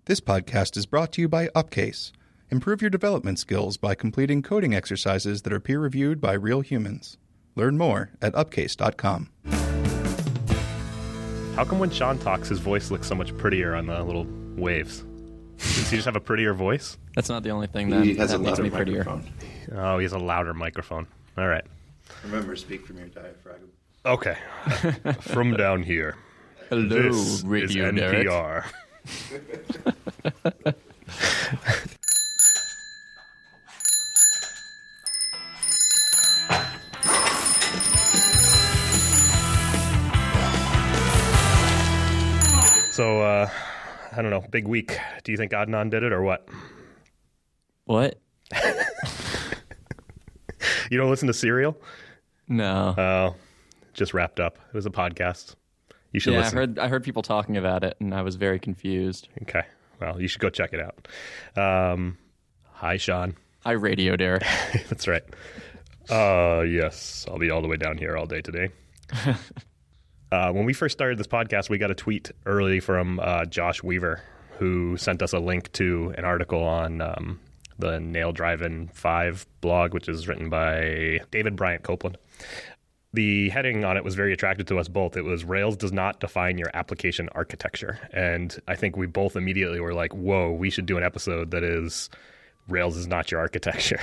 This podcast is brought to you by Upcase. Improve your development skills by completing coding exercises that are peer-reviewed by real humans. Learn more at upcase.com. How come when Sean talks, his voice looks so much prettier on the little waves? Does he just have a prettier voice? That's not the only thing that, makes me prettier. Oh, he has a louder microphone. All right. Remember, speak from your diaphragm. Okay. From down here. Hello, this Radio is NPR. So, I don't know, big week. Do you think Adnan did it or what? What? You don't listen to Serial? No. Oh, just wrapped up. It was a podcast. You should listen. I heard people talking about it, and I was very confused. Okay. Well, you should go check it out. Hi, Sean. Hi, Radio Derek. That's right. Yes, I'll be all the way down here all day today. When we first started this podcast, we got a tweet early from Josh Weaver, who sent us a link to an article on the Nail Drive-In 5 blog, which is written by David Bryant Copeland. The heading on it was very attractive to us both. It was Rails does not define your application architecture. And I think we both immediately were like, whoa, we should do an episode that is Rails is not your architecture.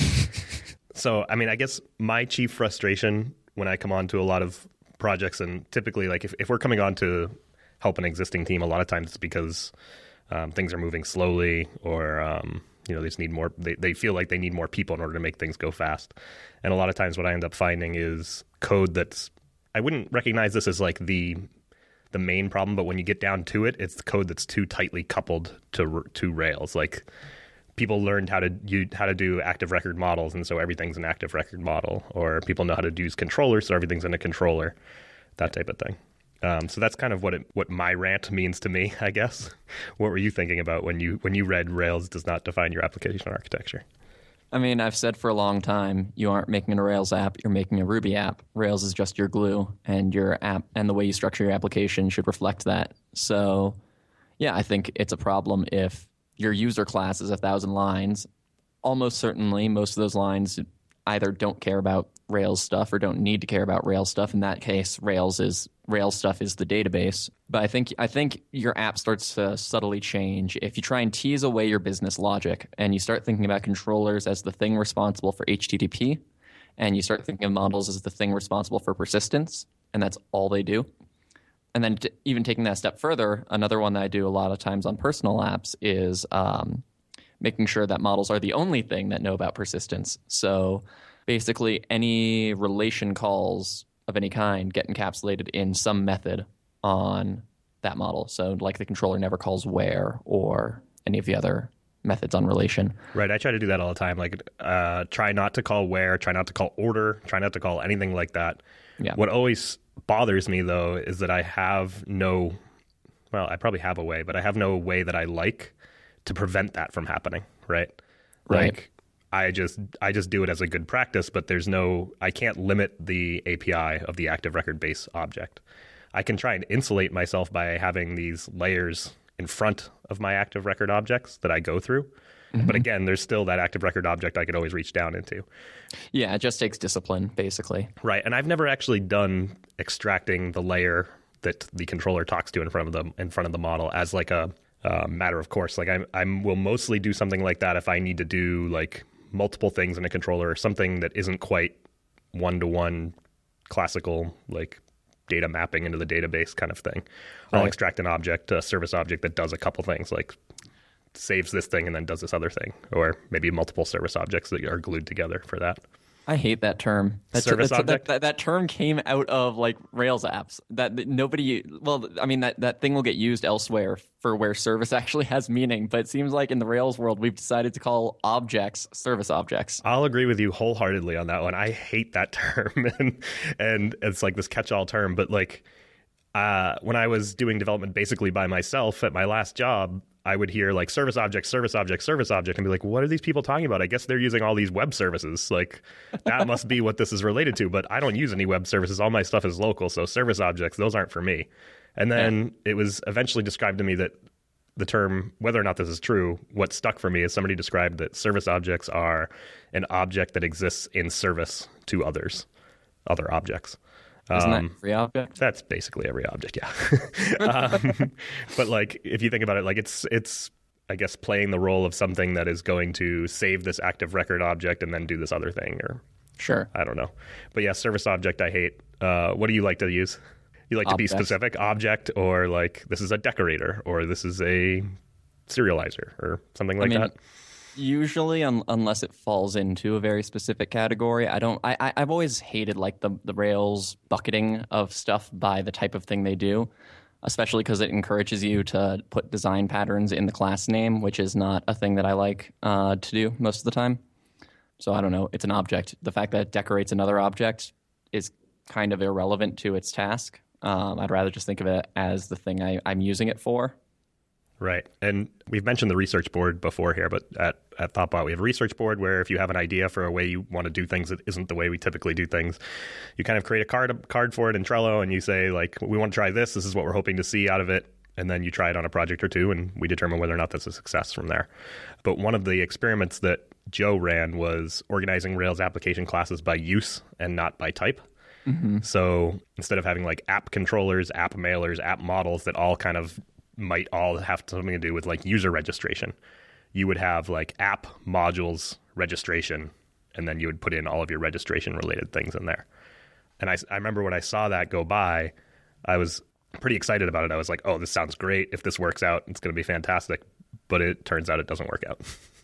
So, I mean, I guess my chief frustration when I come on to a lot of projects, and typically, like, if we're coming on to help an existing team, a lot of times it's because things are moving slowly, or they just need more. They feel like they need more people in order to make things go fast. And a lot of times, what I end up finding is code that's, I wouldn't recognize this as like the main problem, but when you get down to it, it's the code that's too tightly coupled to Rails. Like, people learned how to do active record models, and so everything's an active record model. Or people know how to use controllers, so everything's in a controller. That type of thing. So that's kind of what my rant means to me, I guess. What were you thinking about when you read Rails does not define your application architecture? I mean, I've said for a long time, you aren't making a Rails app, you're making a Ruby app. Rails is just your glue, and your app and the way you structure your application should reflect that. So, yeah, I think it's a problem if your user class is 1,000 lines. Almost certainly, most of those lines either don't care about Rails stuff or don't need to care about Rails stuff. In that case, Rails stuff is the database. But I think your app starts to subtly change if you try and tease away your business logic and you start thinking about controllers as the thing responsible for HTTP, and you start thinking of models as the thing responsible for persistence, and that's all they do. And then even taking that a step further, another one that I do a lot of times on personal apps is making sure that models are the only thing that know about persistence. So basically, any relation calls of any kind get encapsulated in some method on that model. So like the controller never calls where or any of the other methods on relation. Right. I try to do that all the time. Like try not to call where, try not to call order, try not to call anything like that. Yeah. What always bothers me, though, is that I have I probably have a way, but I have no way that I like to prevent that from happening. Right. Like, I just do it as a good practice, but I can't limit the API of the active record base object. I can try and insulate myself by having these layers in front of my active record objects that I go through. Mm-hmm. But again, there's still that active record object I could always reach down into. Yeah, it just takes discipline, basically. Right. And I've never actually done extracting the layer that the controller talks to in front of the model as like a matter of course. Like I will mostly do something like that if I need to do like multiple things in a controller or something that isn't quite one-to-one classical like data mapping into the database kind of thing. I'll extract an object, a service object that does a couple things, like saves this thing and then does this other thing, or maybe multiple service objects that are glued together for that. I hate that term. Service object? That term came out of like Rails apps. That nobody. Well, I mean that thing will get used elsewhere for where service actually has meaning. But it seems like in the Rails world, we've decided to call objects service objects. I'll agree with you wholeheartedly on that one. I hate that term, and it's like this catch-all term. But like when I was doing development basically by myself at my last job, I would hear like service object, service object, service object, and be like, what are these people talking about? I guess they're using all these web services. Like, that must be what this is related to. But I don't use any web services. All my stuff is local. So service objects, those aren't for me. And then it was eventually described to me that the term, whether or not this is true, what stuck for me is somebody described that service objects are an object that exists in service to other objects. Isn't that every object? That's basically every object, yeah. But like, if you think about it, like it's I guess playing the role of something that is going to save this active record object and then do this other thing, or Sure. I don't know. But yeah, service object I hate. What do you like to use? You like to be specific? Object, or like this is a decorator, or this is a serializer, or something like that? Usually, unless it falls into a very specific category, I've always hated like the Rails bucketing of stuff by the type of thing they do, especially because it encourages you to put design patterns in the class name, which is not a thing that I like to do most of the time. So I don't know. It's an object. The fact that it decorates another object is kind of irrelevant to its task. I'd rather just think of it as the thing I'm using it for. Right. And we've mentioned the research board before here, but at Thoughtbot, we have a research board where if you have an idea for a way you want to do things that isn't the way we typically do things, you kind of create a card for it in Trello, and you say, like, we want to try this. This is what we're hoping to see out of it. And then you try it on a project or two, and we determine whether or not that's a success from there. But one of the experiments that Joe ran was organizing Rails application classes by use and not by type. Mm-hmm. So instead of having like app controllers, app mailers, app models that all kind of might all have something to do with like user registration, you would have like app modules registration, and then you would put in all of your registration related things in there. And I remember when I saw that go by, I was pretty excited about it. I was like, oh, this sounds great. If this works out, it's going to be fantastic. But it turns out it doesn't work out.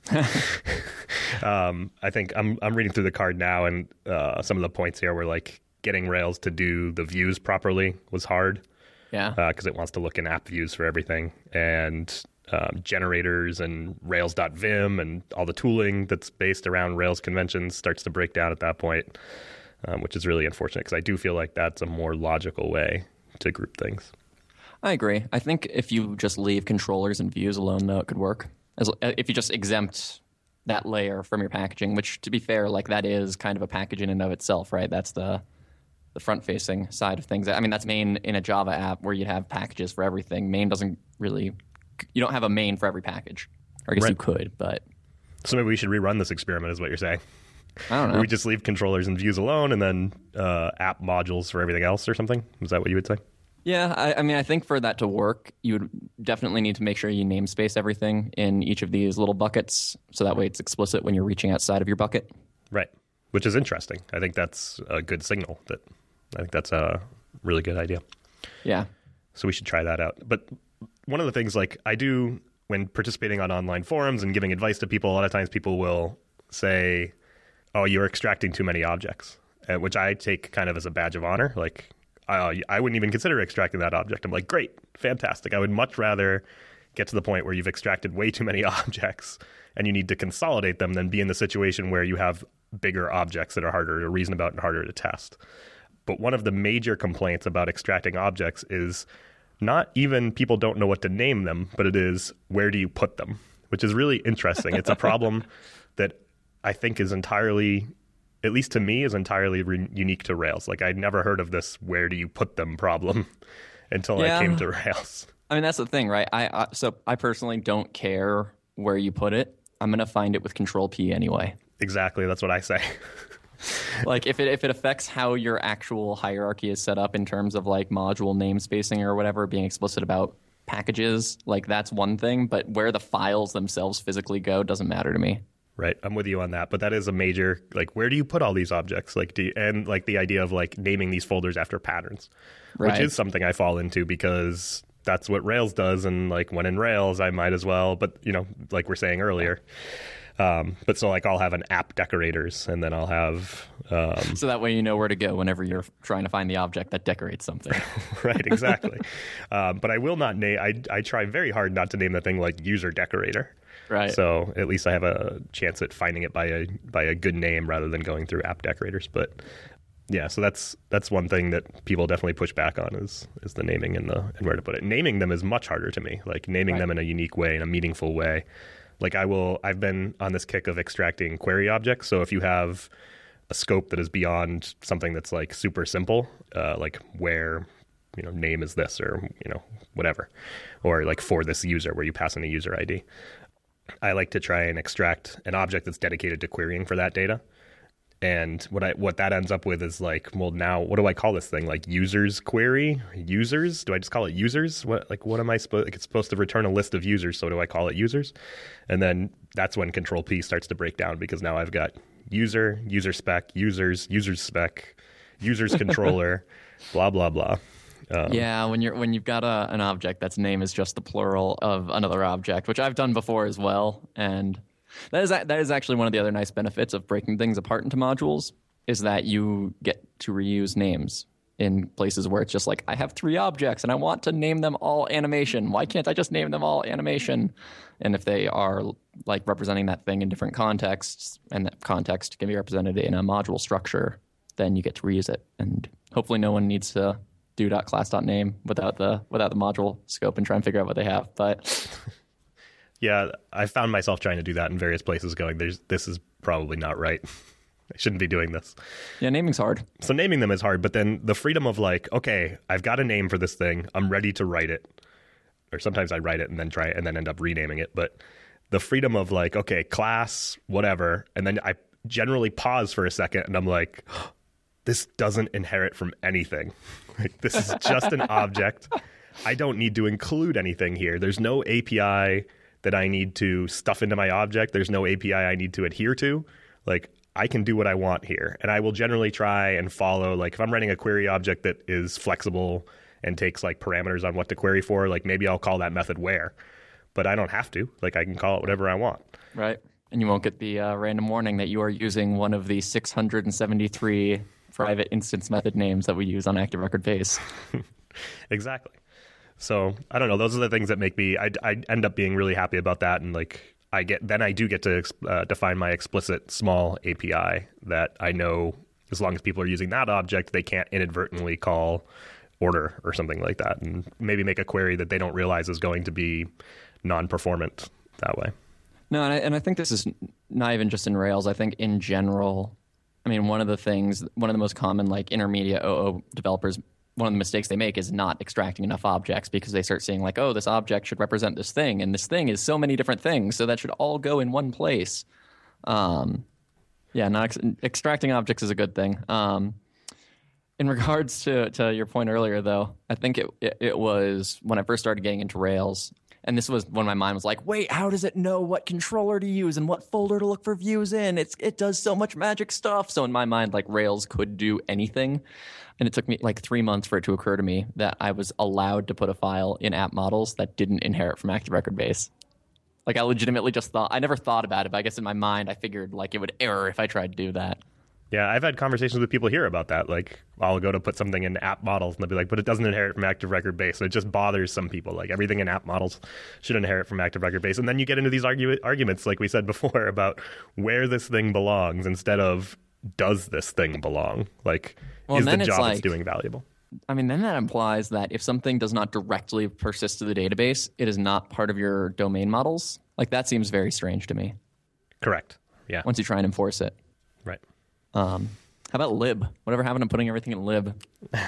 I think I'm reading through the card now, and some of the points here were like getting Rails to do the views properly was hard. Yeah. Because it wants to look in app views for everything. And generators and Rails.vim and all the tooling that's based around Rails conventions starts to break down at that point, which is really unfortunate because I do feel like that's a more logical way to group things. I agree. I think if you just leave controllers and views alone, though, it could work. If you just exempt that layer from your packaging, which, to be fair, like that is kind of a package in and of itself, right? That's the front-facing side of things. I mean, that's main in a Java app where you'd have packages for everything. Main doesn't really... You don't have a main for every package. Or I guess you could, but... So maybe we should rerun this experiment is what you're saying. I don't know. Or we just leave controllers and views alone and then app modules for everything else or something? Is that what you would say? Yeah, I mean, I think for that to work, you would definitely need to make sure you namespace everything in each of these little buckets, so that way it's explicit when you're reaching outside of your bucket. Right, which is interesting. I think that's a good signal. I think that's a really good idea. Yeah. So we should try that out. But one of the things like I do when participating on online forums and giving advice to people, a lot of times people will say, oh, you're extracting too many objects, which I take kind of as a badge of honor. Like, I wouldn't even consider extracting that object. I'm like, great, fantastic. I would much rather get to the point where you've extracted way too many objects and you need to consolidate them than be in the situation where you have bigger objects that are harder to reason about and harder to test. But one of the major complaints about extracting objects is not even people don't know what to name them, but it is where do you put them, which is really interesting. It's a problem that I think is entirely... at least to me, is entirely unique to Rails. Like, I'd never heard of this where do you put them problem until I came to Rails. I mean, that's the thing, right? So I personally don't care where you put it. I'm going to find it with Control-P anyway. Exactly. That's what I say. Like, if it affects how your actual hierarchy is set up in terms of, like, module namespacing or whatever, being explicit about packages, like, that's one thing. But where the files themselves physically go doesn't matter to me. Right. I'm with you on that. But that is a major, like, where do you put all these objects? Like, and like the idea of like naming these folders after patterns, which is something I fall into because that's what Rails does. And like when in Rails, I might as well. But, you know, like we're saying earlier. But so like I'll have an app decorators and then I'll have. So that way you know where to go whenever you're trying to find the object that decorates something. Right. Exactly. But I will not name. I try very hard not to name the thing like user decorator. Right. So at least I have a chance at finding it by a good name rather than going through app decorators. But yeah, so that's one thing that people definitely push back on is the naming and where to put it. Naming them is much harder to me. Like naming them in a unique way, in a meaningful way. Like I've been on this kick of extracting query objects. So if you have a scope that is beyond something that's like super simple, like where name is this, or whatever, or like for this user where you pass in a user ID. I like to try and extract an object that's dedicated to querying for that data. And what that ends up with is like, well, now what do I call this thing? Like users query? Users? Do I just call it users? What am I supposed? Like it's supposed to return a list of users, so do I call it users? And then that's when Control P starts to break down, because now I've got user spec, users spec, users controller, blah blah blah. Yeah, when you've got an object that's name is just the plural of another object, which I've done before as well, and that is actually one of the other nice benefits of breaking things apart into modules, is that you get to reuse names in places where it's just like, I have 3 objects and I want to name them all animation. Why can't I just name them all animation? And if they are like representing that thing in different contexts, and that context can be represented in a module structure, then you get to reuse it. And hopefully no one needs to do .class.name without the module scope and try and figure out what they have. But yeah, I found myself trying to do that in various places, going, this is probably not right. I shouldn't be doing this. Yeah, naming's hard. So naming them is hard, but then the freedom of like, okay, I've got a name for this thing, I'm ready to write it. Or sometimes I write it and then try it and then end up renaming it. But the freedom of like, okay, class, whatever, and then I generally pause for a second and I'm like, this doesn't inherit from anything. Like, this is just an object. I don't need to include anything here. There's no API that I need to stuff into my object. There's no API I need to adhere to. Like, I can do what I want here. And I will generally try and follow, like if I'm writing a query object that is flexible and takes like parameters on what to query for, like maybe I'll call that method where, but I don't have to. Like I can call it whatever I want. Right. And you won't get the random warning that you are using one of the 673 private instance method names that we use on Active Record Base. Exactly. So I don't know. Those are the things that make me. I end up being really happy about that, and like I do get to define my explicit small API that I know as long as people are using that object, they can't inadvertently call order or something like that, and maybe make a query that they don't realize is going to be non-performant that way. No, and I think this is not even just in Rails. I think in general, I mean, one of the most common like intermediate OO developers, one of the mistakes they make is not extracting enough objects, because they start seeing like, oh, this object should represent this thing, and this thing is so many different things, so that should all go in one place. Extracting objects is a good thing. In regards to your point earlier, though, I think it was when I first started getting into Rails, and this was when my mind was like, wait, how does it know what controller to use and what folder to look for views in? It does so much magic stuff. So in my mind, like Rails could do anything. And it took me like 3 months for it to occur to me that I was allowed to put a file in app models that didn't inherit from Active Record Base. Like I legitimately just thought, I never thought about it, but I guess in my mind I figured like it would error if I tried to do that. Yeah, I've had conversations with people here about that. Like, I'll go to put something in app models, and they'll be like, but it doesn't inherit from Active Record Base. And it just bothers some people. Like, everything in app models should inherit from Active Record Base. And then you get into these arguments, like we said before, about where this thing belongs instead of does this thing belong? Like, is the job it's doing valuable? I mean, then that implies that if something does not directly persist to the database, it is not part of your domain models. Like, that seems very strange to me. Correct. Yeah. Once you try and enforce it. Right. How about lib? Whatever happened to putting everything in lib?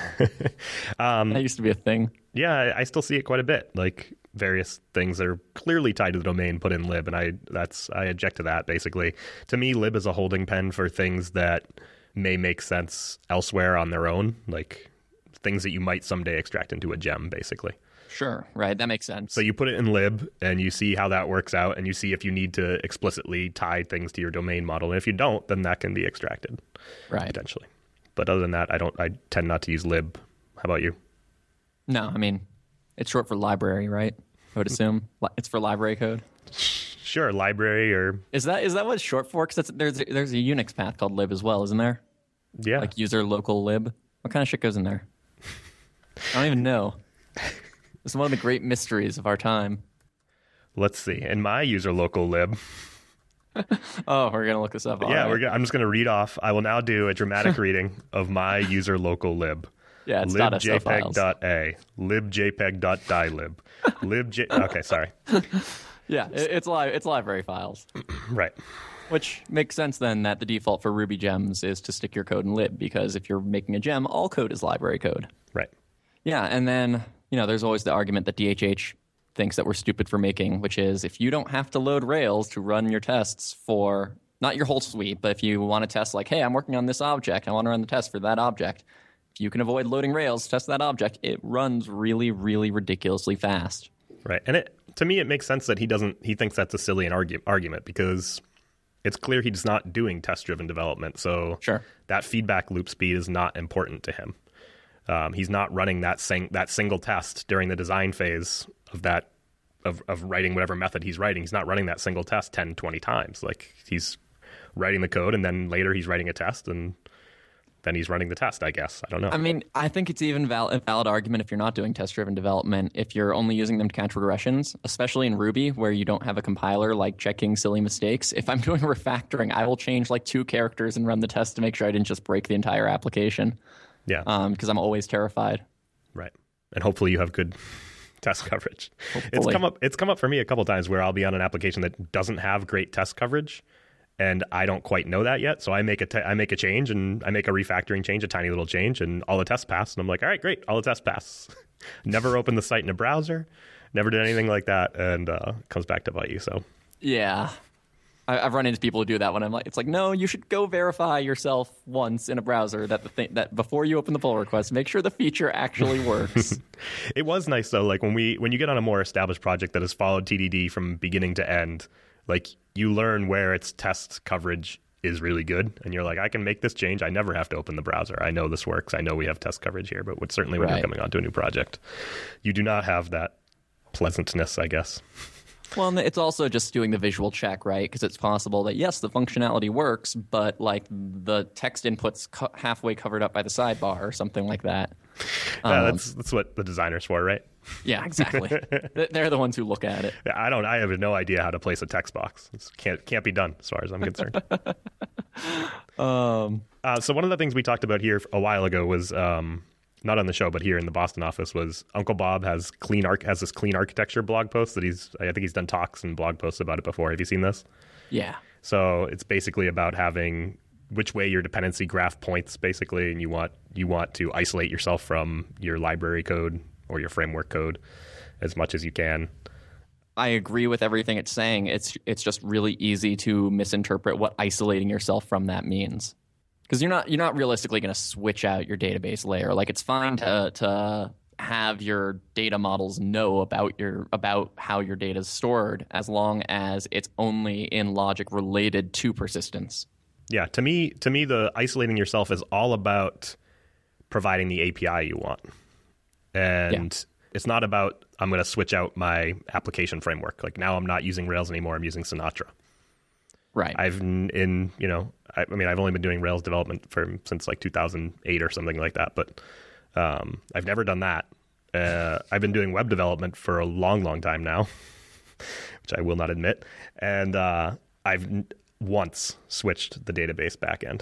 That used to be a thing. Yeah, I still see it quite a bit. Like various things that are clearly tied to the domain put in lib, and I object to that. Basically, to me, lib is a holding pen for things that may make sense elsewhere on their own, like things that you might someday extract into a gem, basically. Sure, right. That makes sense. So you put it in lib, and you see how that works out, and you see if you need to explicitly tie things to your domain model. And if you don't, then that can be extracted, right? Potentially. But other than that, I tend not to use lib. How about you? No, I mean, it's short for library, right? I would assume it's for library code. Sure, library or is that what it's short for? Because there's a Unix path called lib as well, isn't there? Yeah, like user local lib. What kind of shit goes in there? I don't even know. It's one of the great mysteries of our time. Let's see. In my user local lib. Oh, we're going to look this up. Yeah, right. I'm just going to read off. I will now do a dramatic reading of my user local lib. Yeah, it's libjpeg.a, libjpeg.dylib, okay, sorry. Yeah, it's library files. Right. Which makes sense then that the default for Ruby gems is to stick your code in lib, because if you're making a gem, all code is library code. Right. Yeah, and then, there's always the argument that DHH thinks that we're stupid for making, which is if you don't have to load Rails to run your tests for, not your whole suite, but if you want to test like, hey, I'm working on this object, I want to run the test for that object. If you can avoid loading Rails to test that object, it runs really, really ridiculously fast. Right. And to me, it makes sense that he thinks that's a silly argument because it's clear he's not doing test-driven development. So Sure. That feedback loop speed is not important to him. He's not running that single test during the design phase of writing whatever method he's writing. He's not running that single test 10, 20 times. Like he's writing the code and then later he's writing a test and then he's running the test, I guess. I don't know. I mean, I think it's even a valid argument if you're not doing test-driven development, if you're only using them to catch regressions, especially in Ruby where you don't have a compiler like checking silly mistakes. If I'm doing refactoring, I will change like 2 characters and run the test to make sure I didn't just break the entire application. Yeah. Because I'm always terrified. Right. And hopefully you have good test coverage. Hopefully. It's come up for me a couple times where I'll be on an application that doesn't have great test coverage, and I don't quite know that yet. So I make a change, and I make a refactoring change, a tiny little change, and all the tests pass. And I'm like, all right, great, all the tests pass. Never opened the site in a browser, never did anything like that, and it comes back to bite you. So Yeah. I've run into people who do that when it's like, no, you should go verify yourself once in a browser that before you open the pull request, make sure the feature actually works. It was nice though, like when you get on a more established project that has followed TDD from beginning to end, like you learn where its test coverage is really good, and you're like, I can make this change. I never have to open the browser. I know this works. I know we have test coverage here, but certainly when you're coming onto a new project, you do not have that pleasantness, I guess. Well, and it's also just doing the visual check, right? Because it's possible that, yes, the functionality works, but like the text input's halfway covered up by the sidebar or something like that. That's what the designer's for, right? Yeah, exactly. They're the ones who look at it. I have no idea how to place a text box. It can't be done as far as I'm concerned. So one of the things we talked about here a while ago was not on the show, but here in the Boston office, was Uncle Bob has this clean architecture blog post that I think he's done talks and blog posts about it before. Have you seen this? Yeah. So it's basically about having which way your dependency graph points, basically, and you want to isolate yourself from your library code or your framework code as much as you can. I agree with everything it's saying. It's just really easy to misinterpret what isolating yourself from that means. Because you're not realistically going to switch out your database layer. Like it's fine to have your data models know about how your data is stored as long as it's only in logic related to persistence. Yeah, to me, the isolating yourself is all about providing the API you want, and it's not about I'm going to switch out my application framework. Like now, I'm not using Rails anymore. I'm using Sinatra. Right. I've only been doing Rails development since like 2008 or something like that, but I've never done that. I've been doing web development for a long, long time now, which I will not admit, and I've once switched the database backend,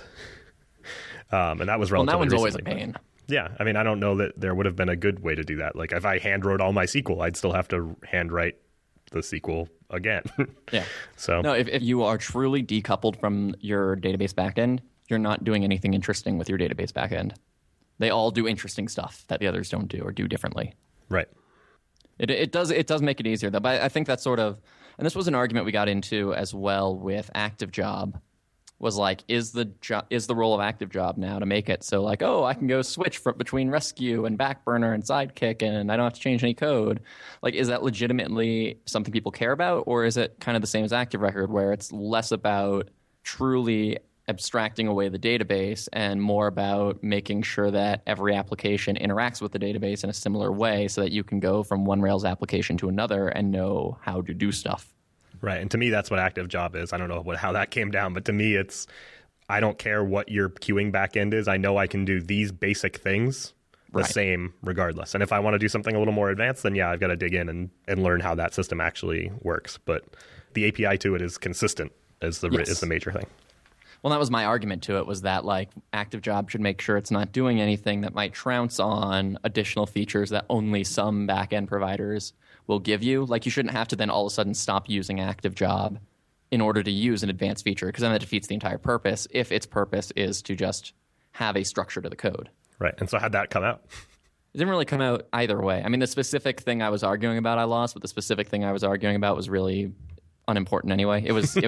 and that was relatively that one's recently, always a pain. Yeah, I mean, I don't know that there would have been a good way to do that. Like if I hand wrote all my SQL, I'd still have to hand write the SQL again. Yeah. So no, if you are truly decoupled from your database backend, you're not doing anything interesting with your database backend. They all do interesting stuff that the others don't do or do differently. Right. It does make it easier though. But I think that's sort of, and this was an argument we got into as well with ActiveJob, was like, is the role of ActiveJob now to make it so like, oh, I can go switch between Rescue and Backburner and Sidekick and I don't have to change any code. Like, is that legitimately something people care about, or is it kind of the same as Active Record where it's less about truly abstracting away the database and more about making sure that every application interacts with the database in a similar way so that you can go from one Rails application to another and know how to do stuff? Right, and to me, that's what ActiveJob is. I don't know how that came down, but to me, I don't care what your queuing backend is. I know I can do these basic things the same regardless. And if I want to do something a little more advanced, then yeah, I've got to dig in and learn how that system actually works. But the API to it is consistent is the major thing. Well, that was my argument to it, was that like ActiveJob should make sure it's not doing anything that might trounce on additional features that only some backend providers will give you. Like you shouldn't have to then all of a sudden stop using ActiveJob in order to use an advanced feature, because then that defeats the entire purpose if its purpose is to just have a structure to the code. Right. And so how'd that come out? It didn't really come out either way. I mean, the specific thing I was arguing about, I lost, but the specific thing I was arguing about was really unimportant anyway. It was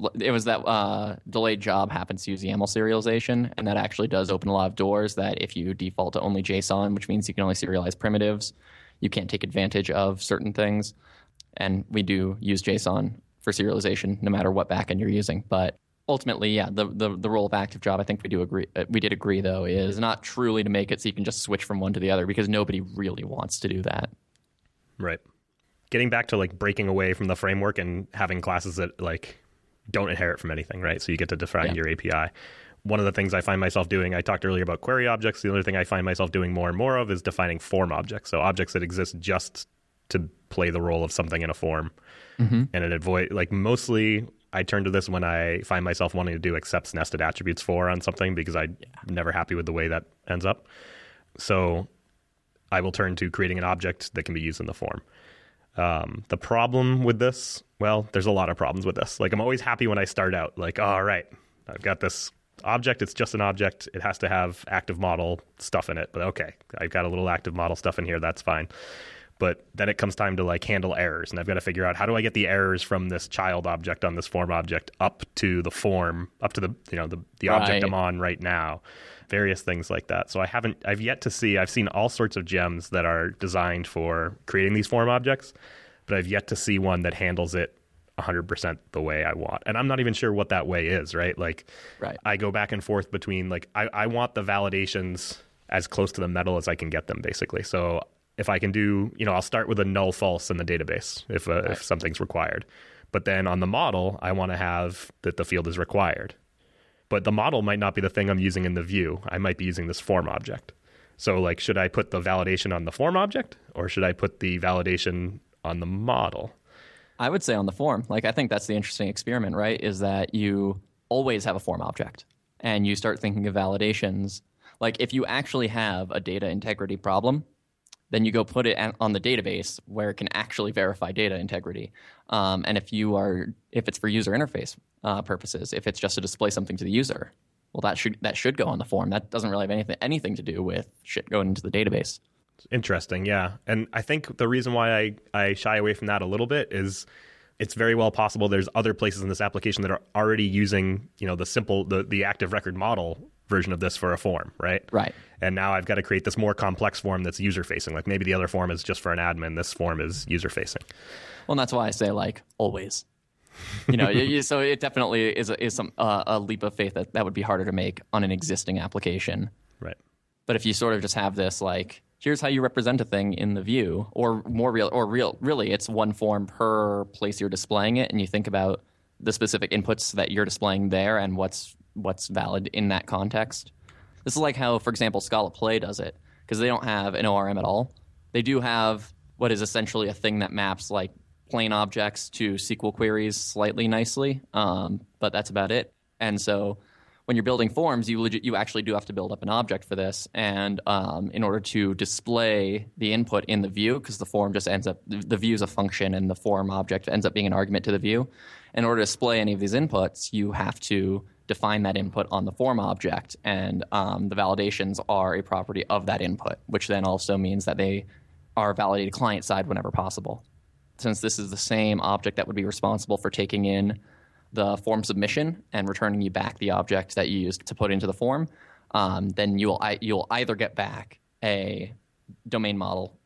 that delayed job happens to use YAML serialization, and that actually does open a lot of doors that if you default to only JSON, which means you can only serialize primitives, you can't take advantage of certain things. And we do use JSON for serialization no matter what backend you're using. But ultimately, yeah, the role of active job, I think we did agree though, is not truly to make it so you can just switch from one to the other, because nobody really wants to do that. Right. Getting back to like breaking away from the framework and having classes that like don't inherit from anything, right? So you get to define your API. One of the things I find myself doing, I talked earlier about query objects. The other thing I find myself doing more and more of is defining form objects. So objects that exist just to play the role of something in a form. Mm-hmm. And it avoid, like, mostly I turn to this when I find myself wanting to do accepts nested attributes for on something, because I'm never happy with the way that ends up. So I will turn to creating an object that can be used in the form. The problem with this, well, there's a lot of problems with this. Like, I'm always happy when I start out, like, all right, I've got this object. It's just an object. It has to have active model stuff in it. But okay, I've got a little active model stuff in here. That's fine. But then it comes time to like handle errors, and I've got to figure out, how do I get the errors from this child object on this form object up to the form, up to the the object I'm on right now, various things like that. So I've yet to see, I've seen all sorts of gems that are designed for creating these form objects, but I've yet to see one that handles it 100% the way I want. And I'm not even sure what that way is, right? Like, I go back and forth between, like, I want the validations as close to the metal as I can get them, basically. So if I can do, I'll start with a null false in the database if something's required. But then on the model, I want to have that the field is required. But the model might not be the thing I'm using in the view. I might be using this form object. So, like, should I put the validation on the form object, or should I put the validation on the model? I would say on the form. Like, I think that's the interesting experiment, right? Is that you always have a form object, and you start thinking of validations. Like, if you actually have a data integrity problem, then you go put it on the database where it can actually verify data integrity. And if it's for user interface purposes, if it's just to display something to the user, well, that should go on the form. That doesn't really have anything to do with shit going into the database. Interesting, yeah. And I think the reason why I shy away from that a little bit is it's very well possible there's other places in this application that are already using, the active record model version of this for a form, right? Right. And now I've got to create this more complex form that's user-facing. Like, maybe the other form is just for an admin. This form is user-facing. Well, and that's why I say, like, always. So it definitely is a leap of faith that would be harder to make on an existing application. Right. But if you sort of just have this, like, here's how you represent a thing in the view, or really, it's one form per place you're displaying it, and you think about the specific inputs that you're displaying there and what's valid in that context. This is like how, for example, Scala Play does it, because they don't have an ORM at all. They do have what is essentially a thing that maps like plain objects to SQL queries slightly nicely, but that's about it. And so when you're building forms, you actually do have to build up an object for this, and in order to display the input in the view, because the form just ends up, the view is a function and the form object ends up being an argument to the view. In order to display any of these inputs, you have to define that input on the form object, and the validations are a property of that input, which then also means that they are validated client-side whenever possible. Since this is the same object that would be responsible for taking in the form submission and returning you back the object that you used to put into the form, then you'll either get back a domain model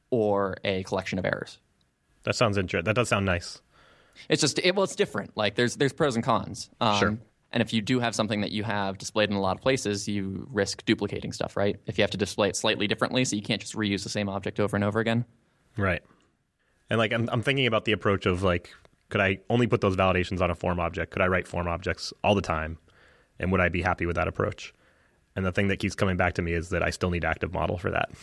or a collection of errors. That sounds interesting. That does sound nice. It's just it's different. Like, there's pros and cons. Sure. And if you do have something that you have displayed in a lot of places, you risk duplicating stuff, right? If you have to display it slightly differently, so you can't just reuse the same object over and over again. Right. And like, I'm thinking about the approach of, like, could I only put those validations on a form object? Could I write form objects all the time? And would I be happy with that approach? And the thing that keeps coming back to me is that I still need active model for that.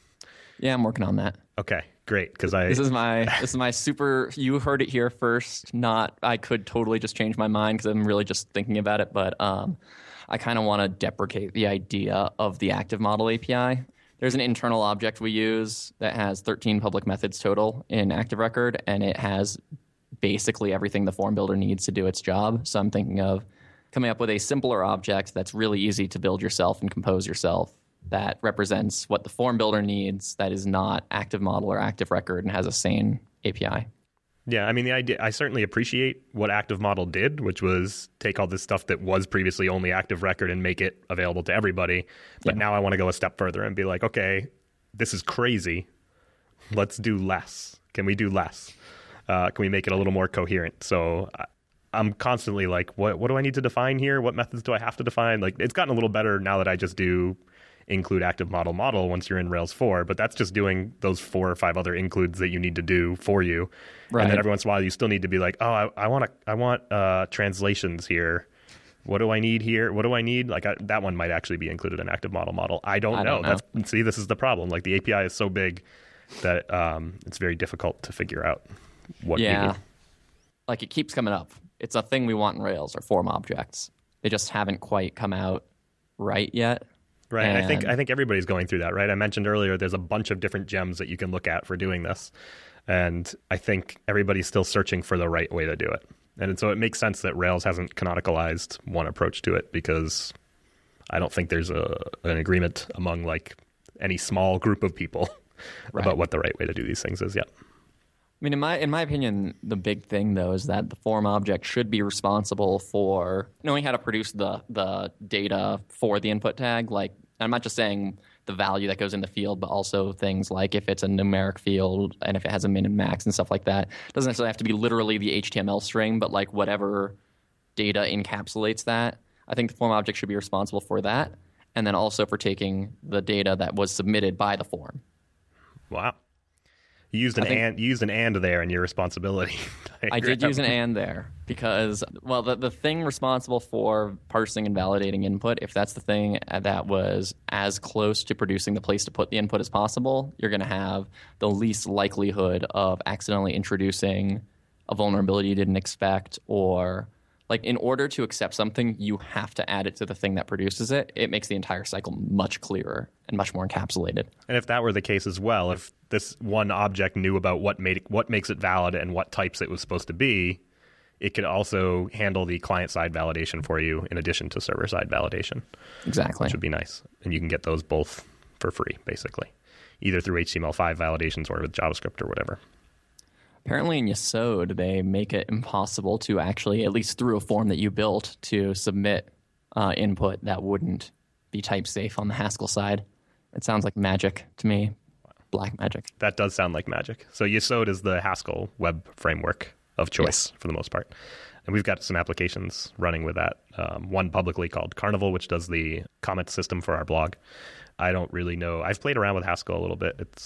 Yeah, I'm working on that. Okay, great. Because this is my super. You heard it here first. Not, I could totally just change my mind because I'm really just thinking about it. But I kind of want to deprecate the idea of the active model API. There's an internal object we use that has 13 public methods total in Active Record, and it has basically everything the form builder needs to do its job. So I'm thinking of coming up with a simpler object that's really easy to build yourself and compose yourself that represents what the form builder needs that is not active model or active record and has a sane API. Yeah, I mean, the idea, I certainly appreciate what Active Model did, which was take all this stuff that was previously only Active Record and make it available to everybody. But now I want to go a step further and be like, okay, this is crazy. Let's do less. Can we do less? Can we make it a little more coherent? So I'm constantly like, what do I need to define here? What methods do I have to define? Like, it's gotten a little better now that I just do include active model once you're in Rails 4, but that's just doing those 4 or 5 other includes that you need to do for you. Right. And then every once in a while you still need to be like, oh, I want translations here. What do I need here? What do I need? Like that one might actually be included in active model. I don't know. See, this is the problem. Like the API is so big that it's very difficult to figure out what you need. Like it keeps coming up. It's a thing we want in Rails, or form objects. They just haven't quite come out right yet. Right. And I think everybody's going through that, right? I mentioned earlier there's a bunch of different gems that you can look at for doing this. And I think everybody's still searching for the right way to do it. And so it makes sense that Rails hasn't canonicalized one approach to it, because I don't think there's an agreement among like any small group of people about what the right way to do these things is yet. I mean, in my opinion, the big thing, though, is that the form object should be responsible for knowing how to produce the data for the input tag. Like, I'm not just saying the value that goes in the field, but also things like if it's a numeric field and if it has a min and max and stuff like that. It doesn't necessarily have to be literally the HTML string, but like whatever data encapsulates that. I think the form object should be responsible for that, and then also for taking the data that was submitted by the form. Wow. You used an and there in your responsibility. I did use an and there because, well, the thing responsible for parsing and validating input, if that's the thing that was as close to producing the place to put the input as possible, you're going to have the least likelihood of accidentally introducing a vulnerability you didn't expect, or like in order to accept something, you have to add it to the thing that produces it. It makes the entire cycle much clearer and much more encapsulated. And if that were the case as well, if this one object knew about what makes it valid and what types it was supposed to be, it could also handle the client-side validation for you in addition to server-side validation. Exactly. Which would be nice. And you can get those both for free, basically, either through HTML5 validations or with JavaScript or whatever. Apparently in Yesod, they make it impossible to actually, at least through a form that you built, to submit input that wouldn't be type safe on the Haskell side. It sounds like magic to me. Black magic. That does sound like magic. So Yesod is the Haskell web framework of choice for the most part. And we've got some applications running with that. One publicly called Carnival, which does the comment system for our blog. I don't really know. I've played around with Haskell a little bit. It's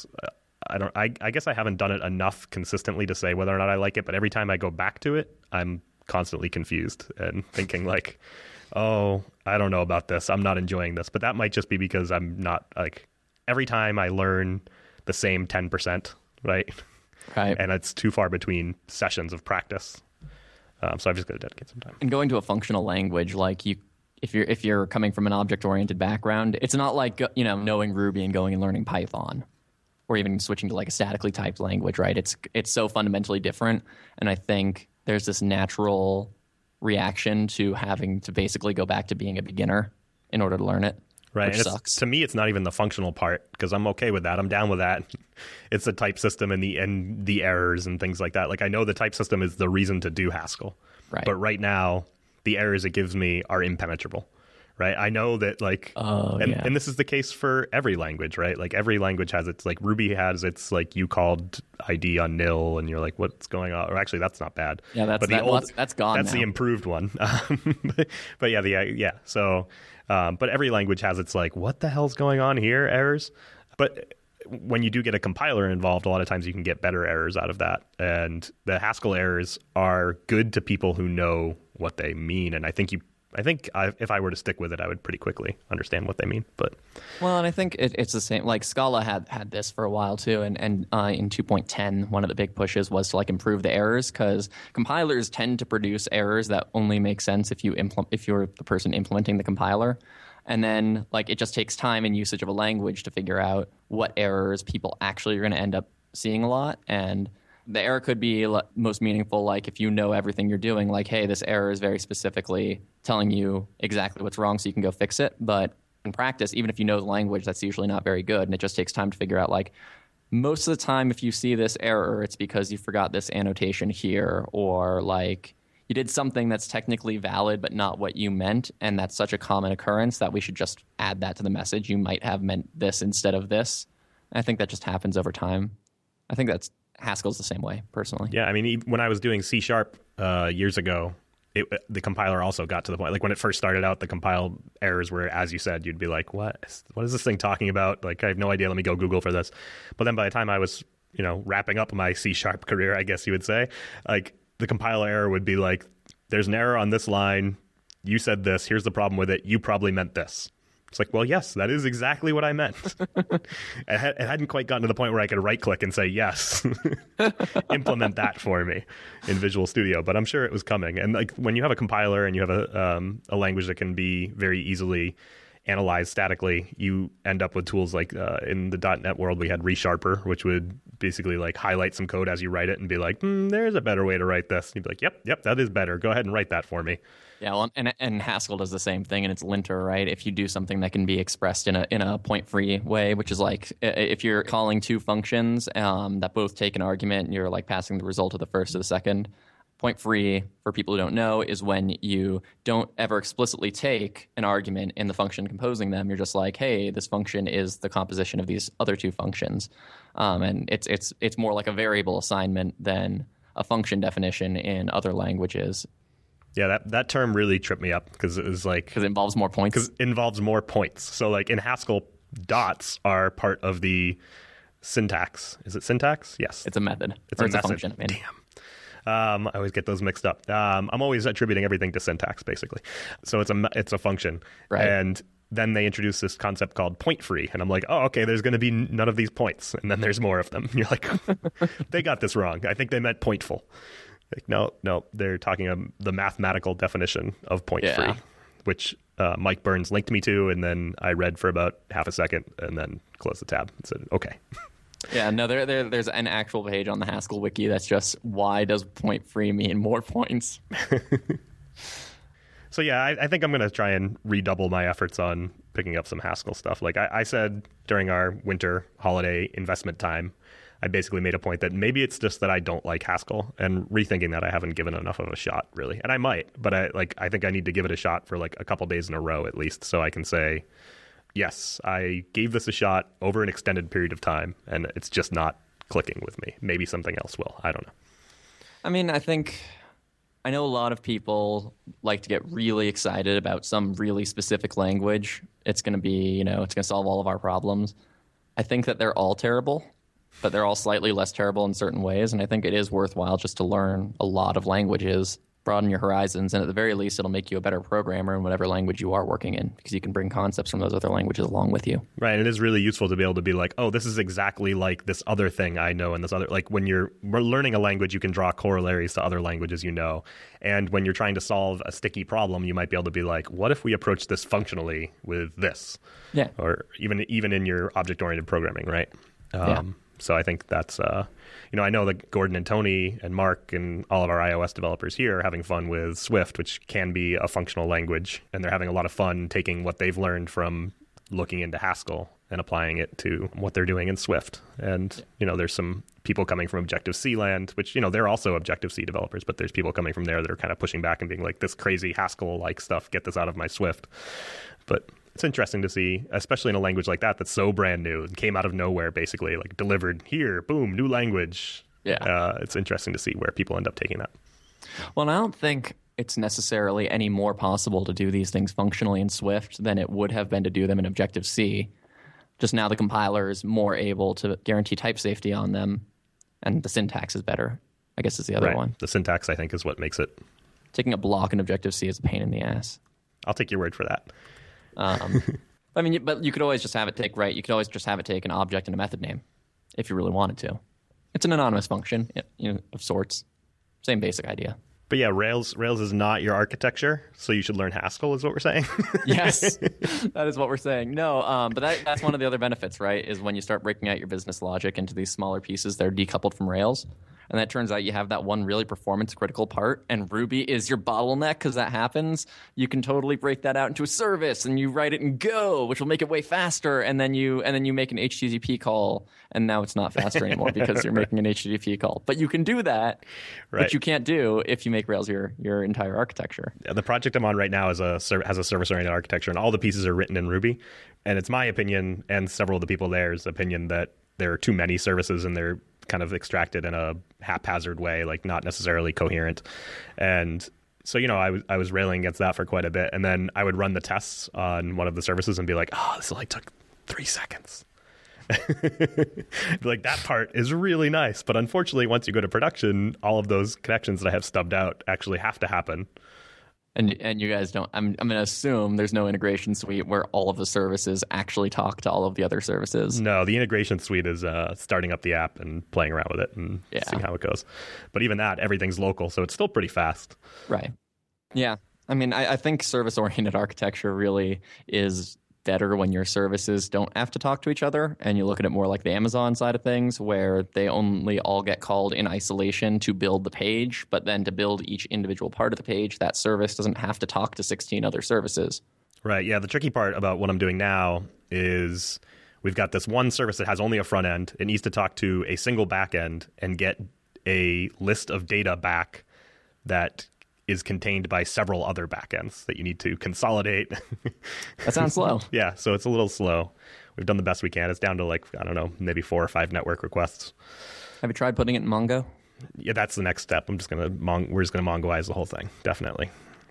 I guess I haven't done it enough consistently to say whether or not I like it, but every time I go back to it, I'm constantly confused and thinking like, oh, I don't know about this. I'm not enjoying this. But that might just be because I'm not like, every time I learn the same 10%, right? Right. And it's too far between sessions of practice. So I've just got to dedicate some time. And going to a functional language, like if you're coming from an object-oriented background, it's not like, knowing Ruby and going and learning Python, or even switching to like a statically typed language, right? It's so fundamentally different. And I think there's this natural reaction to having to basically go back to being a beginner in order to learn it. Right. Which sucks. To me, it's not even the functional part, because I'm okay with that. I'm down with that. It's the type system and the errors and things like that. Like, I know the type system is the reason to do Haskell. Right. But right now, the errors it gives me are impenetrable. Right. I know that, like, and this is the case for every language, right? Like, every language has its, like, Ruby has its, like, you called ID on nil, and you're like, what's going on? Or actually, that's not bad. Yeah, that's gone. That's now. the improved one. But yeah, So, but every language has its, like, what the hell's going on here? Errors. But when you do get a compiler involved, a lot of times you can get better errors out of that. And the Haskell errors are good to people who know what they mean. And I think if I were to stick with it, I would pretty quickly understand what they mean. But and I think it's the same. Like, Scala had this for a while too, and in 2.10, one of the big pushes was to like improve the errors, because compilers tend to produce errors that only make sense if you're the person implementing the compiler, and then like it just takes time and usage of a language to figure out what errors people actually are going to end up seeing a lot. And the error could be most meaningful, like if you know everything you're doing, like, hey, this error is very specifically telling you exactly what's wrong so you can go fix it. But in practice, even if you know the language, that's usually not very good. And it just takes time to figure out, like, most of the time, if you see this error, it's because you forgot this annotation here, or like you did something that's technically valid but not what you meant, and that's such a common occurrence that we should just add that to the message. You might have meant this instead of this. I think that just happens over time. I think Haskell's the same way, personally. Yeah, I mean, when I was doing C# years ago, the compiler also got to the point, like when it first started out, the compile errors were, as you said, you'd be like, what is this thing talking about? Like, I have no idea. Let me go Google for this. But then by the time I was, wrapping up my C# career, I guess you would say, like the compiler error would be like, there's an error on this line. You said this. Here's the problem with it. You probably meant this. It's like, well, yes, that is exactly what I meant. It hadn't quite gotten to the point where I could right-click and say, yes, implement that for me in Visual Studio. But I'm sure it was coming. And like when you have a compiler and you have a language that can be very easily analyzed statically, you end up with tools like in the .NET world, we had ReSharper, which would basically like highlight some code as you write it and be like, there's a better way to write this. And you'd be like, yep, that is better. Go ahead and write that for me. Yeah, well, and Haskell does the same thing, and it's linter, right? If you do something that can be expressed in a point-free way, which is like if you're calling two functions that both take an argument, and you're like passing the result of the first to the second. Point-free, for people who don't know, is when you don't ever explicitly take an argument in the function composing them. You're just like, hey, this function is the composition of these other two functions, and it's more like a variable assignment than a function definition in other languages. Yeah, that term really tripped me up because it was like... Because it involves more points? Because it involves more points. So like in Haskell, dots are part of the syntax. Is it syntax? Yes. It's a method. It's a function. I mean. Damn. I always get those mixed up. I'm always attributing everything to syntax, basically. So it's a function. Right. And then they introduced this concept called point free. And I'm like, oh, okay, there's going to be none of these points. And then there's more of them. You're like, they got this wrong. I think they meant pointful. Like, no, they're talking the mathematical definition of point free, which Mike Burns linked me to, and then I read for about half a second and then closed the tab and said, okay. Yeah, no, there's an actual page on the Haskell wiki that's just, why does point free mean more points? So yeah, I think I'm going to try and redouble my efforts on picking up some Haskell stuff. Like I said during our winter holiday investment time, I basically made a point that maybe it's just that I don't like Haskell, and rethinking that I haven't given enough of a shot, really. And I might, but I think I need to give it a shot for like a couple days in a row at least, so I can say, yes, I gave this a shot over an extended period of time, and it's just not clicking with me. Maybe something else will. I don't know. I mean, I know a lot of people like to get really excited about some really specific language. It's going to be, it's going to solve all of our problems. I think that they're all terrible, but they're all slightly less terrible in certain ways. And I think it is worthwhile just to learn a lot of languages, broaden your horizons, and at the very least, it'll make you a better programmer in whatever language you are working in, because you can bring concepts from those other languages along with you. Right, and it is really useful to be able to be like, oh, this is exactly like this other thing I know, and this other, like when we're learning a language, you can draw corollaries to other languages you know. And when you're trying to solve a sticky problem, you might be able to be like, what if we approach this functionally with this? Yeah. Or even in your object-oriented programming, right? So I think that's, I know that Gordon and Tony and Mark and all of our iOS developers here are having fun with Swift, which can be a functional language. And they're having a lot of fun taking what they've learned from looking into Haskell and applying it to what they're doing in Swift. And, there's some people coming from Objective-C land, which, they're also Objective-C developers, but there's people coming from there that are kind of pushing back and being like, this crazy Haskell-like stuff, get this out of my Swift. But it's interesting to see, especially in a language like that that's so brand new and came out of nowhere, basically, like delivered here, boom, new language. Yeah. It's interesting to see where people end up taking that. Well, I don't think it's necessarily any more possible to do these things functionally in Swift than it would have been to do them in Objective-C. Just now the compiler is more able to guarantee type safety on them, and the syntax is better, I guess is the other one. The syntax, I think, is what makes it. Taking a block in Objective-C is a pain in the ass. I'll take your word for that. But you could always just have it take, you could always just have it take an object and a method name if you really wanted to. It's an anonymous function, of sorts. Same basic idea. But yeah, Rails is not your architecture, so you should learn Haskell, is what we're saying. Yes, that is what we're saying. No, but that's one of the other benefits, right, is when you start breaking out your business logic into these smaller pieces that are decoupled from Rails. And that turns out you have that one really performance critical part, and Ruby is your bottleneck because that happens. You can totally break that out into a service, and you write it in Go, which will make it way faster. And then you make an HTTP call, and now it's not faster anymore because you're making an HTTP call. But you can do that, which you can't do if you make Rails your entire architecture. Yeah, the project I'm on right now has a service-oriented architecture, and all the pieces are written in Ruby. And it's my opinion, and several of the people there's opinion, that there are too many services and they're kind of extracted in a haphazard way, like not necessarily coherent. And so, I was railing against that for quite a bit. And then I would run the tests on one of the services and be like, oh, this only took 3 seconds. Like, that part is really nice. But unfortunately, once you go to production, all of those connections that I have stubbed out actually have to happen. And you guys don't. I'm going to assume there's no integration suite where all of the services actually talk to all of the other services. No, the integration suite is starting up the app and playing around with it and seeing how it goes. But even that, everything's local, so it's still pretty fast. Right. Yeah. I mean, I think service-oriented architecture really is better when your services don't have to talk to each other, and you look at it more like the Amazon side of things, where they only all get called in isolation to build the page, but then to build each individual part of the page, that service doesn't have to talk to 16 other services. Right. Yeah. The tricky part about what I'm doing now is we've got this one service that has only a front end. It needs to talk to a single back end and get a list of data back that is contained by several other backends that you need to consolidate. That sounds slow. Yeah, so it's a little slow. We've done the best we can. It's down to maybe 4 or 5 network requests. Have you tried putting it in Mongo? Yeah, that's the next step. We're just gonna Mongoize the whole thing, definitely.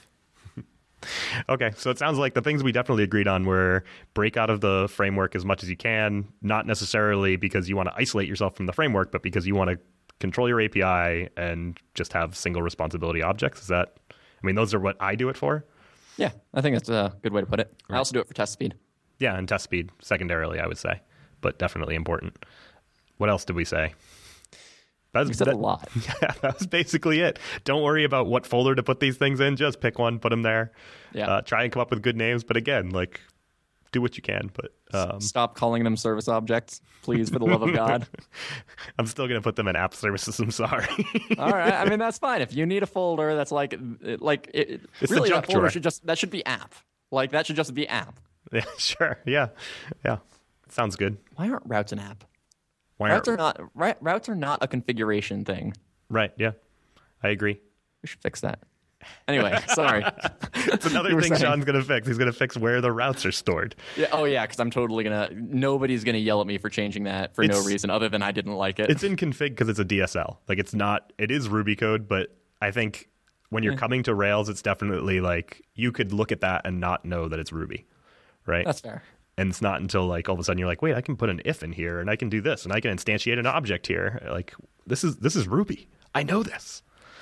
Okay, so it sounds like the things we definitely agreed on were break out of the framework as much as you can, not necessarily because you want to isolate yourself from the framework, but because you want to control your API and just have single responsibility objects. Is that, those are what I do it for. Yeah, I think that's a good way to put it. Right. I also do it for test speed. Yeah, and test speed secondarily, I would say, but definitely important. What else did we say? We said a lot. Yeah, that was basically it. Don't worry about what folder to put these things in. Just pick one, put them there. Yeah. Try and come up with good names. But again, do what you can. But stop calling them service objects, please, for the love of God. I'm still going to put them in app services. I'm sorry. All right. That's fine. If you need a folder that's really that folder should be app. That should just be app. Yeah, sure. Yeah. Sounds good. Why aren't routes an app? Routes are not a configuration thing. Right, yeah. I agree. We should fix that. Anyway, sorry. It's another thing Sean's going to fix. He's going to fix where the routes are stored. Yeah. Oh, yeah, because I'm totally going to... Nobody's going to yell at me for changing that for no reason other than I didn't like it. It's in config because it's a DSL. It's not... It is Ruby code, but I think when you're coming to Rails, it's definitely you could look at that and not know that it's Ruby, right? That's fair. And it's not until all of a sudden you're like, wait, I can put an if in here and I can do this and I can instantiate an object here. This is Ruby. I know this.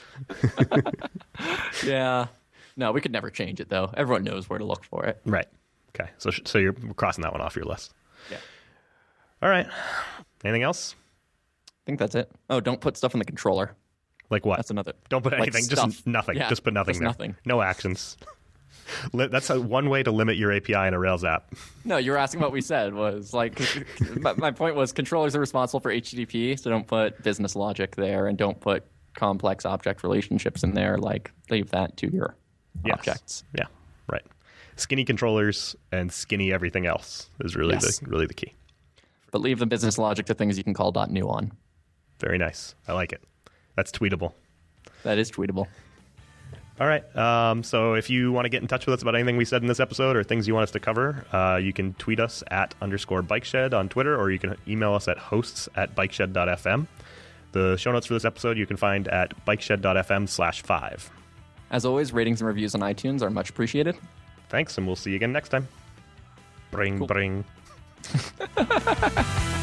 Yeah. No, we could never change it though. Everyone knows where to look for it. Right. Okay. So you're crossing that one off your list. Yeah. All right. Anything else? I think that's it. Oh, don't put stuff in the controller. Like what? That's another. Don't put anything. Just nothing. Yeah, just put nothing there. Nothing. No actions. That's one way to limit your API in a Rails app. No, you were asking what we said was my point was controllers are responsible for HTTP, so don't put business logic there and don't put complex object relationships in there. Leave that to your objects. Yeah, right. Skinny controllers and skinny everything else is really the key. But leave the business logic to things you can call .new on. Very nice. I like it. That's tweetable. That is tweetable. All right. So if you want to get in touch with us about anything we said in this episode or things you want us to cover, you can tweet us at _bikeshed on Twitter, or you can email us at hosts@bikeshed.fm. The show notes for this episode you can find at bikeshed.fm/5. As always, ratings and reviews on iTunes are much appreciated. Thanks, and we'll see you again next time. Bring.